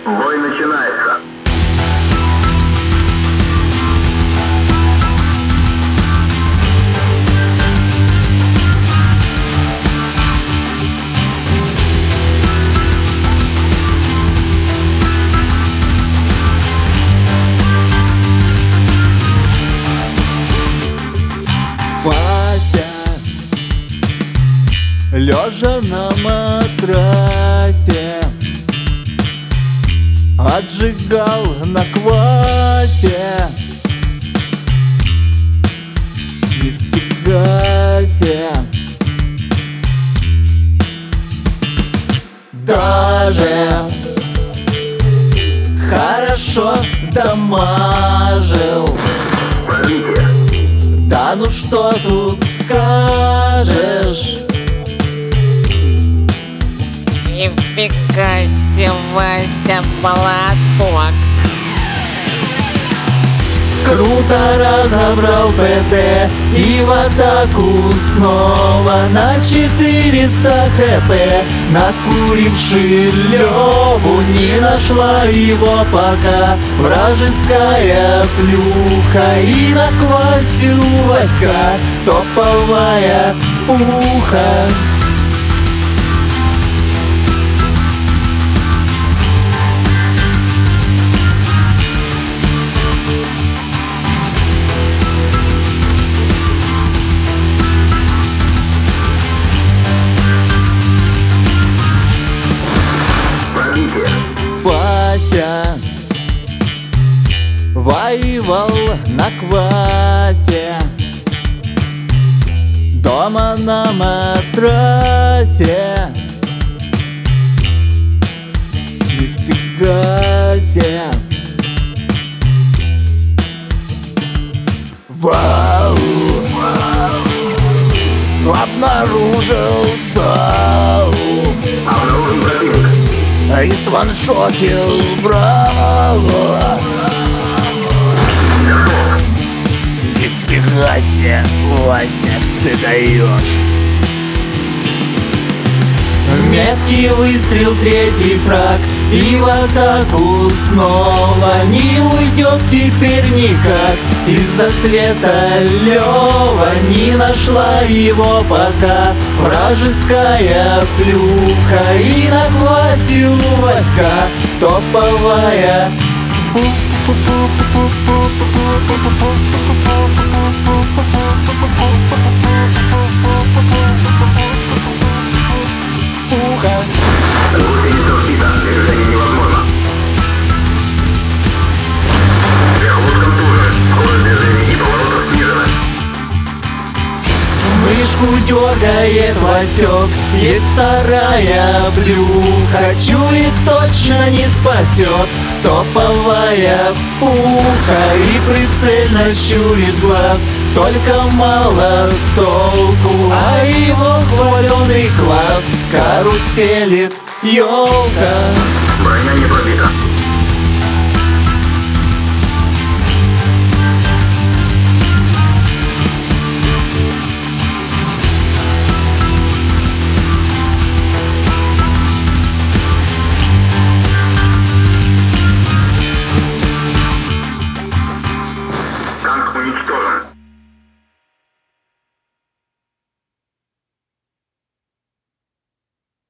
Бой начинается. Вася, лежа на матрасе, отжигал на квасе. Нифига себе. Даже хорошо дамажил. Да ну что тут скажешь? Нифига себе, Вася, молоток. Круто разобрал ПТ и в атаку снова на 400 хп. Накуривший Леву не нашла его пока вражеская плюха. И на квасе у Васька топовая уха. Вася воевал на квасе, дома на матрасе. Нифига себе. Вау! Обнаружился и сваншотил браво. Нифига себе, Вася, ты даешь. Меткий выстрел, третий фраг, и в атаку снова. Не уйдет теперь никак. Из-за света Лева не нашла его пока вражеская плюха. И на квасе у Васька топовая уха. Мышку дергает Васек, есть вторая плюха. Чует, точно не спасет топовая пуха. И прицельно щурит глаз, только мало толку. А его хваленый квас каруселит елка. Броня не пробита.